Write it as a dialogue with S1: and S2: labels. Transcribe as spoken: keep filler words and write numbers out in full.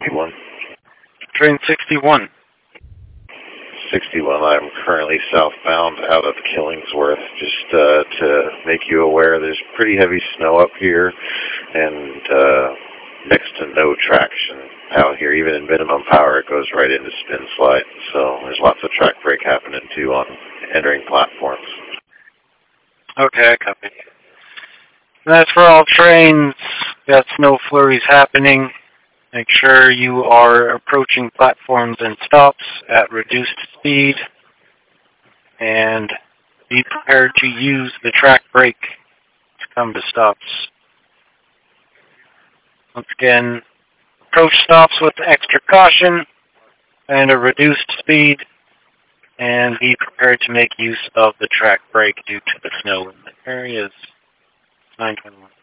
S1: sixty-one.
S2: Train sixty-one.
S1: sixty-one. I'm currently southbound out of Killingsworth. Just uh, to make you aware, there's pretty heavy snow up here, and uh, next to no traction out here. Even in minimum power, it goes right into spin slide. So there's lots of track brake happening too on entering platforms.
S2: Okay, I copy. And that's for all trains. Got snow flurries happening. Make sure you are approaching platforms and stops at reduced speed. And be prepared to use the track brake to come to stops. Once again, approach stops with extra caution and a reduced speed. And be prepared to make use of the track brake due to the snow in the areas. nine twenty-one.